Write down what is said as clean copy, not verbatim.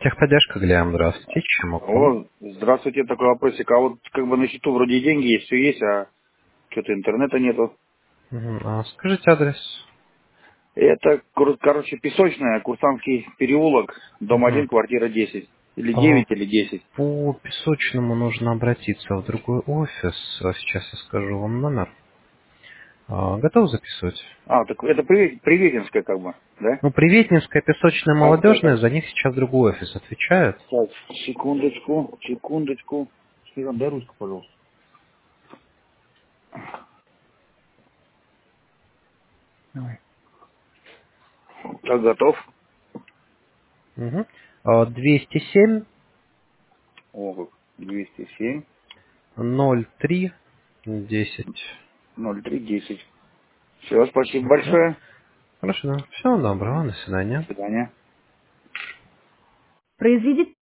Техподдержка, Глеб, здравствуйте. Чем могу помочь? О, здравствуйте, такой вопросик. А вот как бы на счету вроде и деньги есть, все есть, а что-то интернета нету. Скажите адрес. Это, короче, Песочная, Курсантский переулок, дом Мгм. 1, квартира 10. Или А, 9, или 10. По Песочному нужно обратиться в другой офис. Сейчас я скажу вам номер. Готов записывать? Так это Приветинская как бы, да? Ну, Приветнинская, Песочная, Так. Молодежная, за них сейчас другой офис отвечает. Так, секундочку. Стивен, дай ручку, пожалуйста. Давай. Так, готов. Угу. 207 О, как. 207 03 10. 03 10. Все, спасибо Мгм. большое. Хорошо. Всего доброго. До свидания. До свидания. Произведите